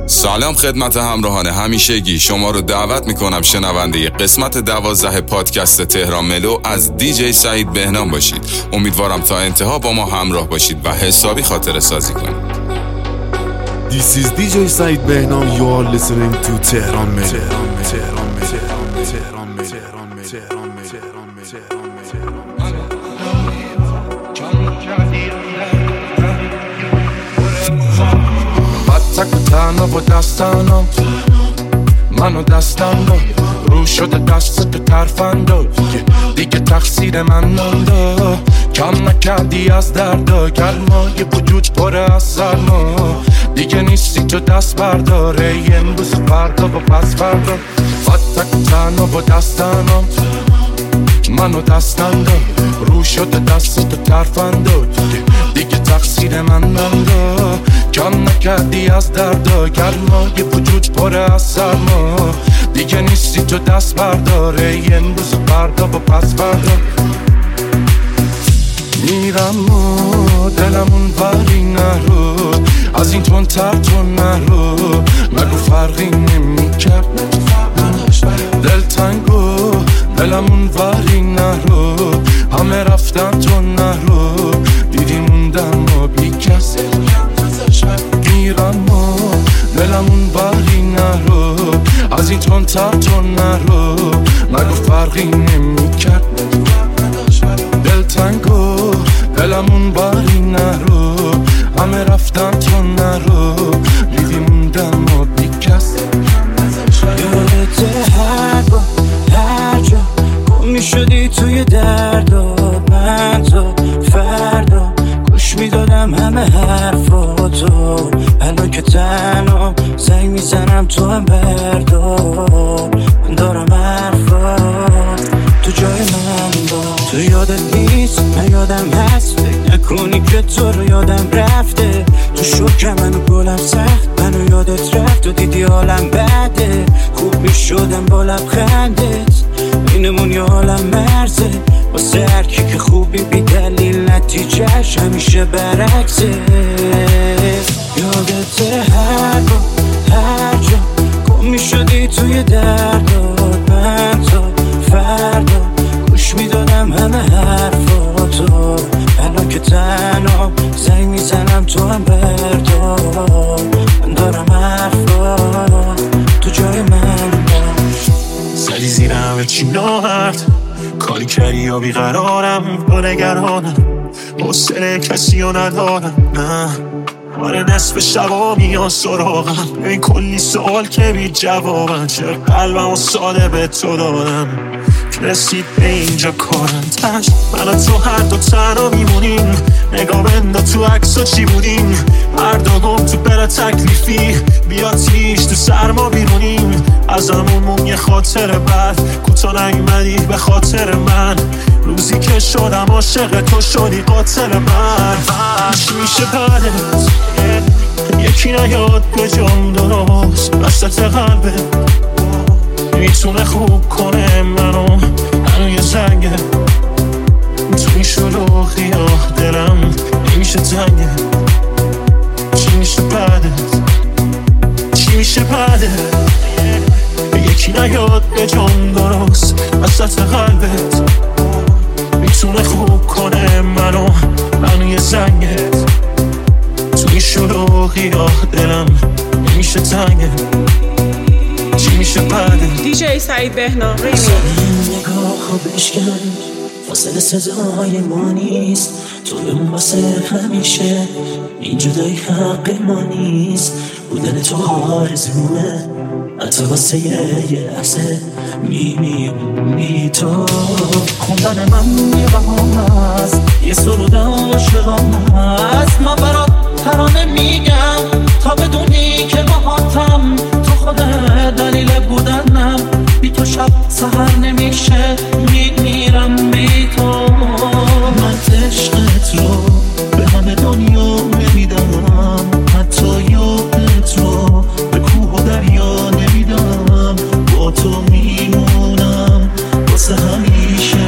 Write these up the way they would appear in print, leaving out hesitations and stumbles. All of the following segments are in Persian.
سلام خدمت همراهان همیشگی، شما رو دعوت میکنم شنونده قسمت 12 پادکست تهران ملو از دیجی سعید بهنام باشید. امیدوارم تا انتها با ما همراه باشید و حسابی خاطره سازی کنید. This is DJ Said Behnam. You are listening to Tehran Melo. تک و تنها با دستانم منو دستم داد رو شده دستت ترفندا دیگه تقصیر من نانده کم نکردی از دردا گرمای وجود پره از سرما دیگه نیستی تو دست برداره امروز فردا و پس فردا تک و تنها با دستانم منو دستم داد رو شده دستت ترفندا دیگه تقصیر من نانده کم نکردی از دردا گرمای وجود پره از سرما دیگه نیستی تو دست برداره امروز فردا و پس فردا میرم و دلمون ولی نرو از این تندتر تو نرو مگو فرقی نمیکرد دلتنگو دلمون ولی نرو همه رفتن تو نرو دیدی موندم و بی کس میرم و دلمون ولی نرو از این تندتر تو نرو مگو فرقی نمیکرد دلتنگو دلمون ولی نرو همه رفتن تو نرو دیدی موندم و بی کس یادت هر جا گم میشدی توی دردا من تو فردا گوش میدادم همه حرفاتو الان که تنها زنگ میزنم تو هم بردار من دارم حرفات تو جای من با تو یادت نیست من یادم هست فکر نکنی که تو رو یادم رفته تو شکر منو گلم سخت منو یادت رفت و دیدی حالم بده خوب میشدم با لبخندت اینمون یه حالم مرزه واسه هرکی که خوبی بی دلیل نتیجهش همیشه برعکسه یادت هر جا گم میشدی توی درداد من تا فردا گوش میدادم همه حرفاتو الان که تنها زنگ میزنم تو هم بردار من دارم حرفات تو جای من باش زدی زیرم چی ناهرد کاری کردی یا بیقرارم با نگرانم حوصله کسی رو ندارم نه آره نصف شبا میان سراغم این کلی سوال که بی جوابم چرا قلبم و ساده به تو دادم رسید به اینجا کارم تشت من و تو هر دو تنها میمونیم نگاه بندا تو عکس و چی بودیم هر دوم تو بره تکلیفی بیا تیش تو سرما بیرونیم از همون یه خاطر بد کوتا نیومدی به خاطر من روزی که شدم عاشق تو شدی قاتل من چی میشه بعدت یکی نیاد به جام درست وسط قلبت میتونه خوب کنه منو یه زنگه تو این شلوغی دلم نمیشه تنگه چی میشه بعدت چی میشه بعدت یکی نیاد به جام درست وسط قلبت میتونه خوب کنه منو یه زنگه تو این شلوغی دلم نمیشه تنگه چی میشه بعدت دیجی سعید بهنام نگاه خوب بشکن فاصله صدای ما نیست تو بمون واسه همیشه این جدایی حق ما نیست بودن تو آرزومه حتی واسه یه لحظه میمونی تو خوندن من یه بهام هست یه سرود عاشقام هست من برات ترانه میگم تا بدونی که باهاتم تو خودت دلیل بودنم بی تو شب سحر نمیشه میرم بی تو من عشقت رو به همه دنیا نمیدم حتی یادت رو به کوه و دریا نمیدم با تو میمونم واسه همیشه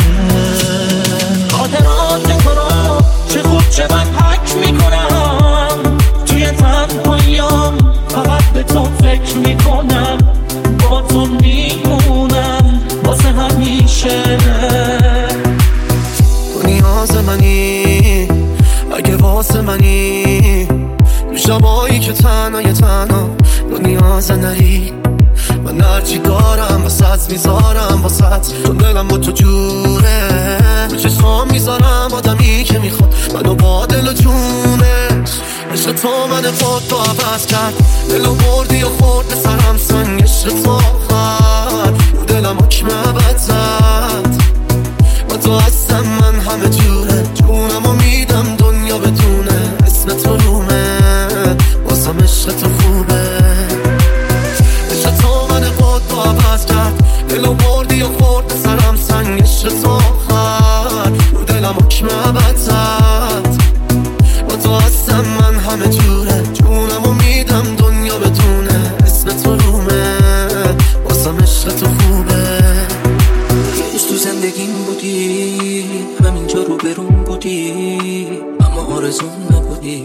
خاطرات تو رو چه خوب چه من حک میکنم توی تنهاییام فقط اجازه نری. من هرچی دارم واسط میذارم واسط، تو دلم با تو جوره. به چشمام میذارم آدمی که میخواد منو با دل و جونش. عشق تو من خود تو عوض کرد، دلو بردی و خورد به سرم سنگ. عشق تو آخر رو دلم حکم ابد زد. با تو هستم من همه جوره، جونمو میدم دنیا بدونه. اسم تو رومه واسم عشق تو خوبه. عشق تو من خود تو عوض کرد، دلو بردی و خورد به سرم سنگ. عشق تو آخر رو دلم حکم ابد زد. با تو هستم من همه جوره، جونمو میدم دنیا بدونه. اسم تو رومه واسم عشق تو خوبه. یه روز تو زندگیم بودی، همینجا رو برون بودی، اما آرزون نبودی.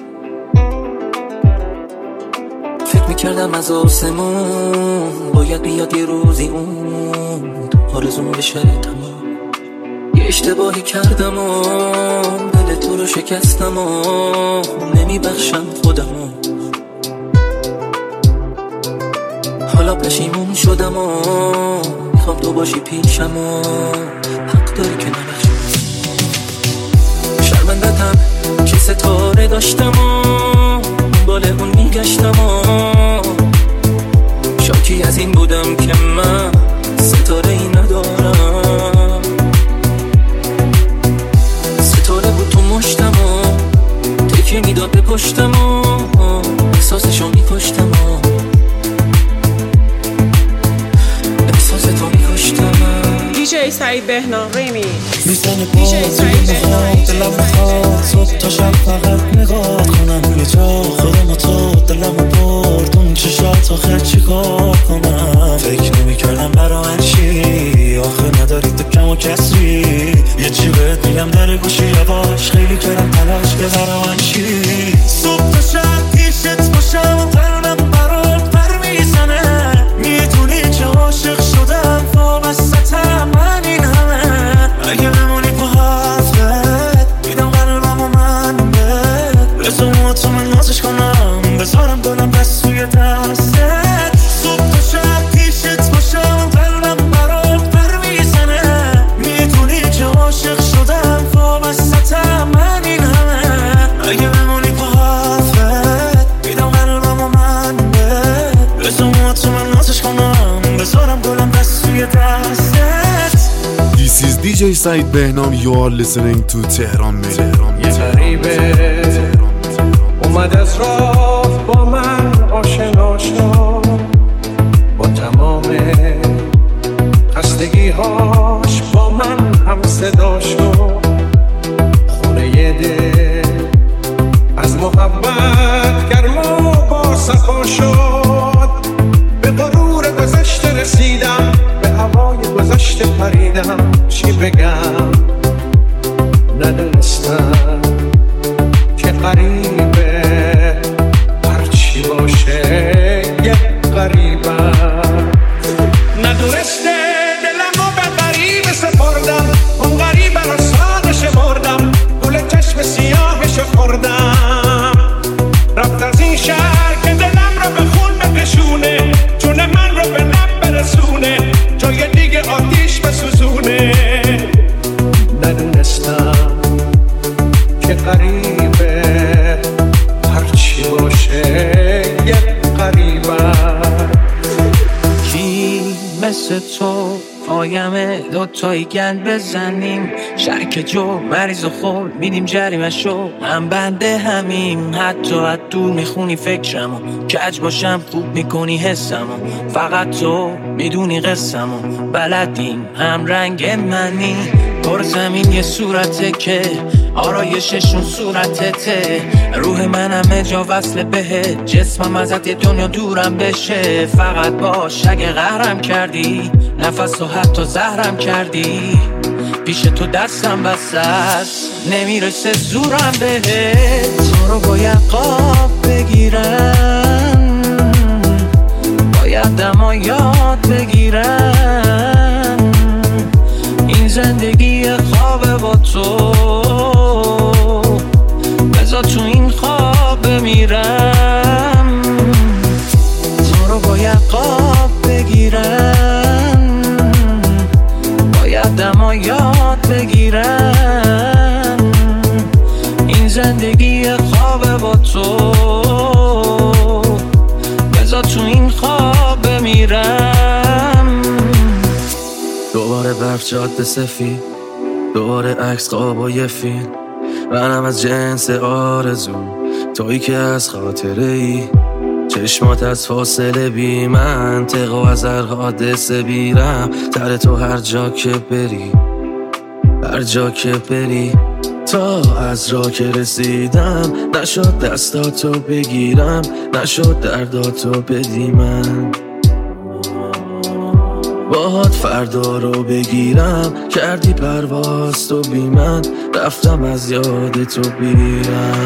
فکر میکردم از آسمون باید بیاد یه روزی اون آرزون بشه تمام. یه اشتباهی کردم و دل تو رو شکستم و نمیبخشم خودمو. حالا پشیمون شدم و میخوام تو باشی پیشم و حق داری که نبخشم. شرمندتم که ستاره داشتم و بالا اون میگشتم و شاکی از این بودم که من ستاره ای ندارم. ستاره بود تو مشتم و تکیه میداد به پشتم و احساسشو میکشتم و احساس تو میکشتم. دیجی سعید بهنام ریمیکس. میزنه با دلم میخواد صبح تا شب فقط نگاه کنم یه جا خودم تو دلم برد اون چشات آخر چی کار کنم. فکر نمیکردم برای چی آخه نداری تو کم و کسری. یه چی بهت میگم در گوشی یواش خیلی کردم تلاش که برای چی. صبح تا شب پیشت باشم و قلبم برات پر میزنه. میدونی که عاشق شدم وابستم من این همه. اگه بمونی با حرفت میدم قلبم و من بهت. بذار تو من نازش کنم بذارم دلم دست توی دستت. صبح تا شب پیشت باشم قلبم برات پر میزنه. میدونی که عاشق شدم وابستم من این همه. اگه بمونی با حرفت میدم قلبم و من بهت. بذار تو من نازش کنم بذارم دلم دست توی دستت. This is DJ Said Behnam. You are listening to Tehran Melo. یه غریبه اومد از راه با من آشنا شد. با تمام خستگی‌هاش با من هم صدا شد. خونه دل از محبت گرم و با صفا شد. به غرور گذشته رسیدم، به هوای گذشته پریدم. چی بگم ندونستم که غریبه هرچی باشه یه غریبم. ندونسته دلمو به غریبه سپردم، اون غریبه رو سادش بردم. گل چشم سیاهشو خوردم، رفت از این شهر که دلم رو به خون بکشونه. جون من رو به لب برسونه، جای دیگه آتیش بسوزونه. ندونستم که غریبه هرچی باشه یه غریبم. کی مثل تو پایمه دوتایی گند بزنیم. شرک جو مریض و خورد میدیم جریمه شو. هم بنده همیم، حتی از دور میخونی فکرمو. کج باشم خوب میکنی حسمو. فقط تو میدونی قسمو. بلدیم هم رنگ منی. پر زمین یه صورته که آرایششون صورتته. روح من همه جا وصل بهت، جسمم ازت یه دنیا دورم بشه. فقط باش اگه قهرم کردی، نفس و حتی زهرم کردی. پیش تو دستم بسته است، نمیرسه زورم بهت. تو رو باید قاب بگیرم، باید دما یاد بگیرم. این زندگی خوابه با تو، بذار تو این خواب بمیرم. تو تو این خواب بمیرم. دوباره برف جاده سفید، دوباره عکس خواب و یه فیلم. منم از جنس آرزو، تویی که از خاطره ای. چشمات از فاصله بی منطق و از هر حادثه بیرم. تر تو هر جا که بری، هر جا که بری. تا از راه که رسیدم نشد دستاتو بگیرم، نشد درداتو بدی من. باهات فردا رو بگیرم، کردی پرواز تو بی من. رفتم از یاد تو بیرم.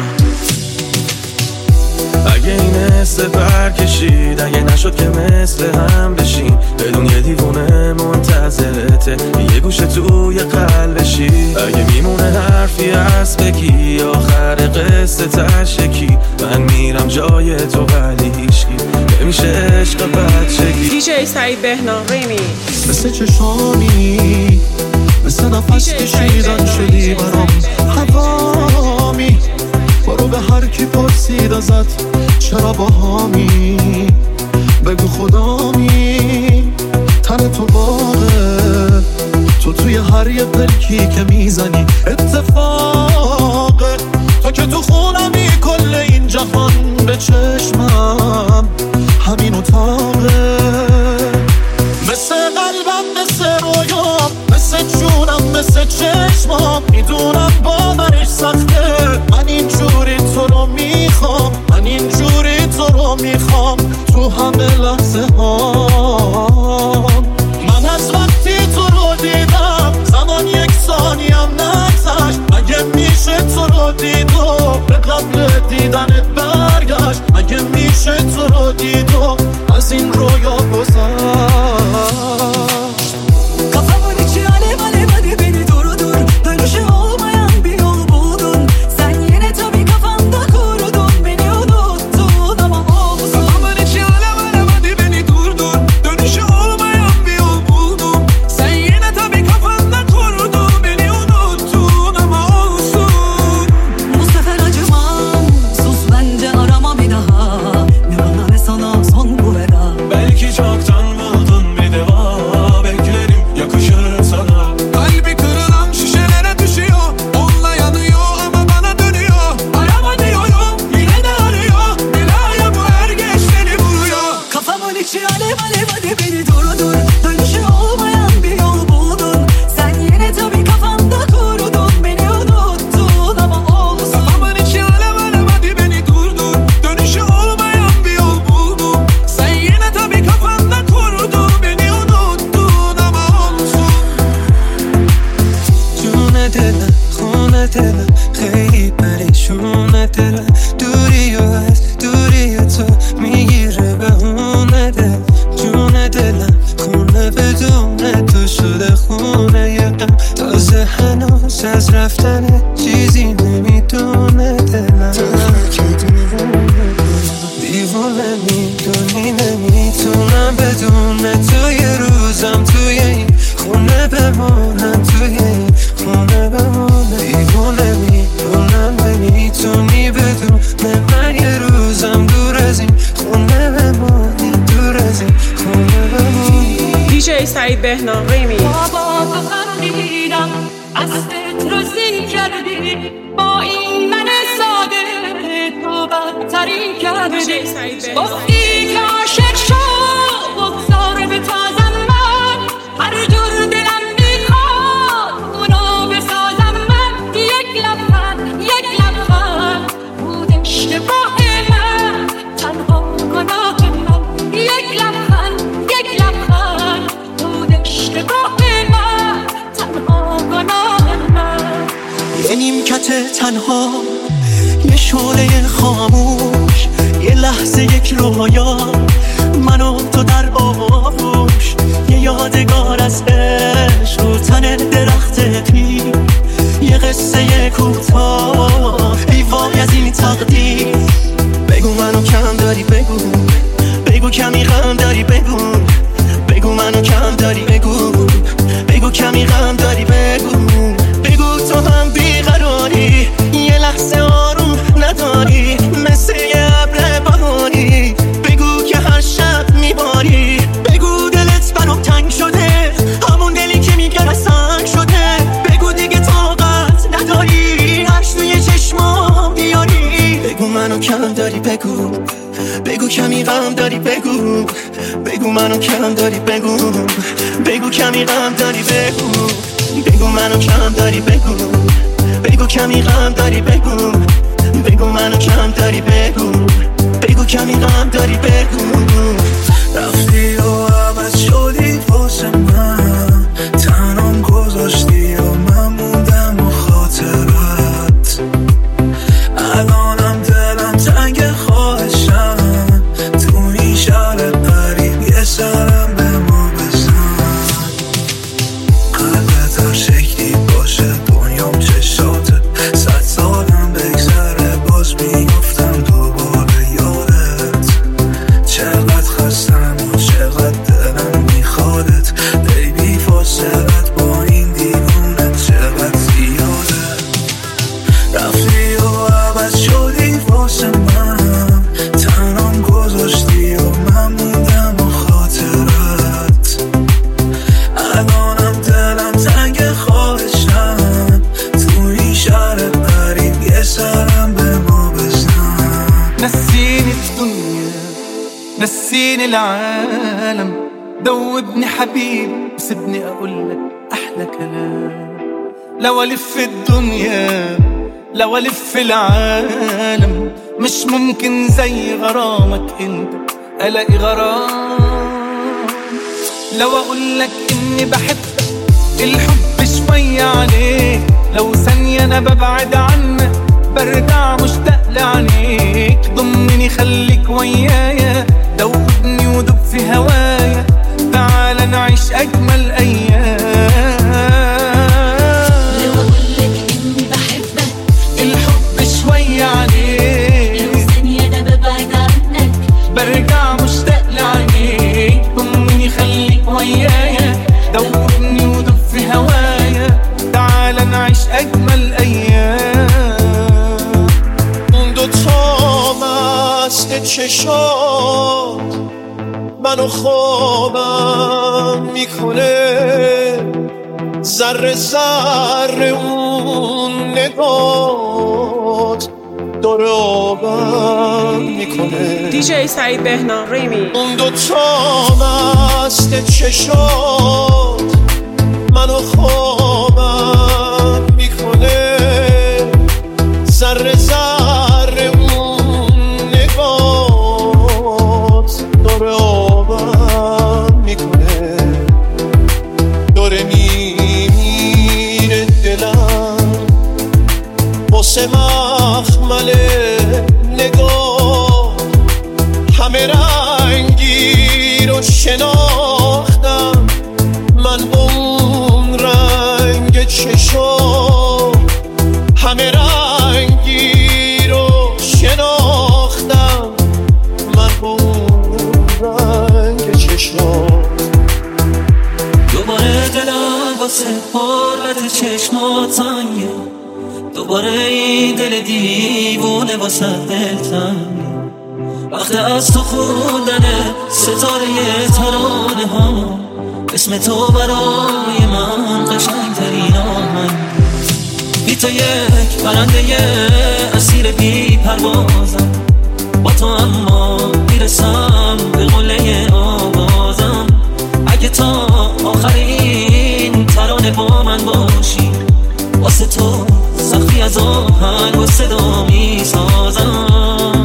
اگه این حسه برکشید، اگه نشد که مثل هم بشین. بدون یه دیوونه منتظرته، یه گوشه توی قلبشی. اگه میمونه حرفی از بگی، آخر قصه تشکی. من میرم جای تو ولی هیچکی نمیشه عشق بچگی. دیجی سعید بهنام ریمیکس. مثل چشامی، مثل نفس کشیدن شدی برام هوامی. برو به هر کی پرسید ازت چرا با هامی، بگو خدامی. تن تو باغه، تو توی هر یه پلکی که میزنی اتفاقه. تو که تو خونمی، کل این جهان به چشمم همین اتاقه. مثل قلبم، مثل رویام، مثل جونم، مثل چشمام. میدونم باورش سخته، من اینجوری تو رو میخوام، من اینجوری تو رو میخوام. تو همه لحظه هام. من از وقتی تو رو دیدم زمان یک ثانیم نگذشت. مگه میشه تو رو دید و به قبل دیدنت برگشت؟ مگه میشه تو رو دید و از این رویا گذشت؟ دیجی سعید بهنام ریمیکس. بابا تو خندیدم از فترازی کردی، با این من ساده تو بدتری کردی. گفتی که عاشق شد بگذار به تازم من، هر جور دلم میخواد اونو بسازم من. یک لبخند بود اشتباه من، تنها گناه من. یک لبخند بود اشتباه من، تنها گناه من. یه نیمکت تنها، یه شعله خاموش، یه لحظه یک رویا، من و تو در آغوش. یه یادگار از عشق رو تن درخت پیر، یه قصه کوتاه ای وای از این تقدیر. بگو منو کم داری، بگو کمی غم داری، بگو منو کم داری، بگو کمی غم داری، بگو تو هم بیقراری، یه لحظه آروم نداری مثل یه ابر بهاری. بگو که هر شب غم داری بگو بگو منو کم داری بگو بگو کمی غم داری بگو بگو منو کم داری بگو بگو کمی غم داری بگو بگو منو کم داری بگو بگو کمی غم داری بگو رفتی و عوض شدی واسه من تنام گذاشتی و من موندم و خاطرت الانم دلم تنگ خواهشم تو این شهر قریب یه سرم به ما بزن قلبت هر شکلی باشه دنیام چشاته 100 سالم بگذره باز میگفتم دوباره یادت چقدر خستم و چقدر دلم میخوادت بیبی فاصلت با این دیوونت چقدر زیاده رفتی و عوض شدی واسه من تنام گذاشتی و من موندم و خاطرت الانم دلم تنگ خواهشم تو این شهر قریب یه سرم به ما بزن نسيني الدنيا نسيني العالم دوبني حبيبي وسيبني اقولك احلى كلام لو الف الدنيا لو الف العالم مش ممكن زي غرامك انت الاقي غرام لو اقولك اني بحبك الحب شوية عليك لو ثانية انا ببعد عنك برجع مشتاق لعينيك ضمني خليك ويايا دوبني ودوب في هوايا تعال نعيش اجمل ايام لو اقولك اني بحبك الحب شوية عليك لو ثانية انا ببعد عنك برجع مشتاق لعينيك ضمني خليك ويايا دوبني ودوب في هوايا تعال نعيش اجمل ايام اون دوتا مست چشات منو خوابم میکنه ذره ذره اون نگات داره آبم میکنه DJ سعید بهنام ریمی اون دوتا مست چشات منو خوابم میکنه ذره ذره اون نگات داره آبم میکنه داره میمیره دلم واسه مخمل نگاه همه رنگی رو شناختم من با اون رنگ چشم همه رنگی رو شناختم من با اون رنگ چشم دوباره دلم واسه حرمت چشمات تنگه دوباره این دل دیوونه واسه دلتنگه وقت از تو خوندن ستاره ترانه ها اسم تو برای من قشنگترین آهنگ بی تو یک پرنده اسیر بی پروازم با تو اما میرسم به قله آوازم اگه تا آخرین ترانه با من باشی واسه تو سختی از آهنگ و صدا میسازم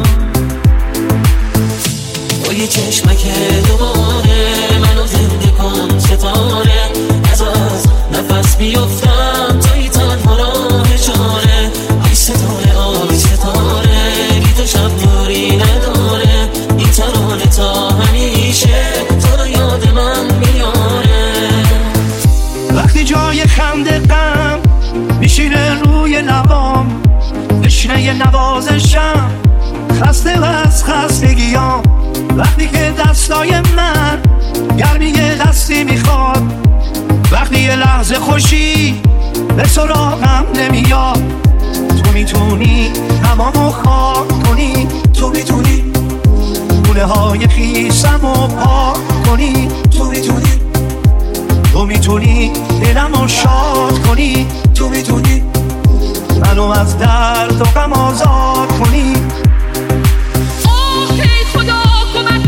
با یه چشمک دوباره منو زنده کن ستاره از نفس بیفتم توی تنها راه چاره ای ستاره آبی ستاره بی تو شب نوری نداره این ترانه تا همیشه تو رو یاد من میاره وقتی جای خنده غم میشینه روی لبام تشنه نوازشم خسته و از خستگیام وقتی که دستای من گرمی دستی میخواد وقتی یه لحظه خوشی به سراغم نمیاد تو میتونی تمامو خاک کنی تو میتونی گونه های خیسمو پاک کنی تو میتونی تو میتونی دلمو شاد کنی تو میتونی منو از درد و غم آزاد کنی اوه ای خدا کمک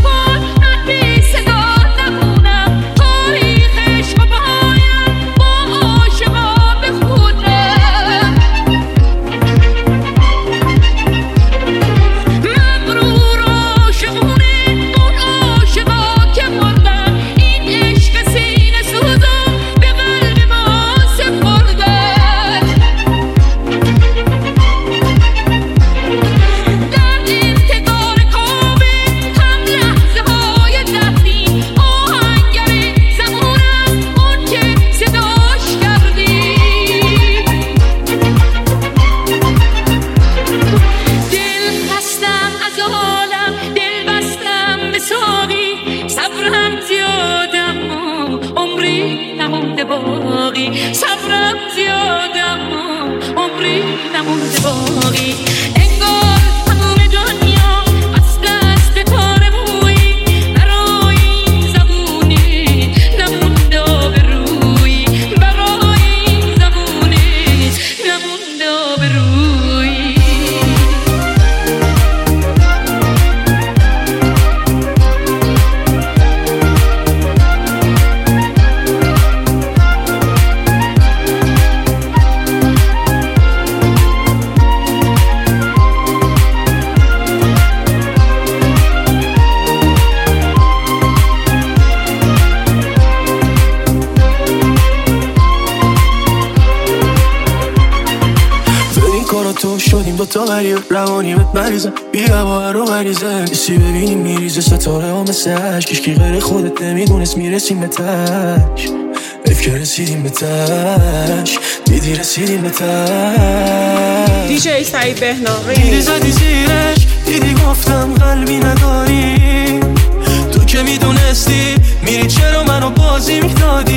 تو ولی روانی بهت مریضم بیا با رو غریزه کسی ببینیم میریزه ستاره ها مثل عشق کشکی غیر خودت نمیدونست میرسیم به تش حیف که رسیدیم به تش دیدی رسیدیم به تش دیجی سعید بهنام دیدی زدی زیرش دیدی گفتم قلبی نداری تو که میدونستی میری چرا منو بازی میدادی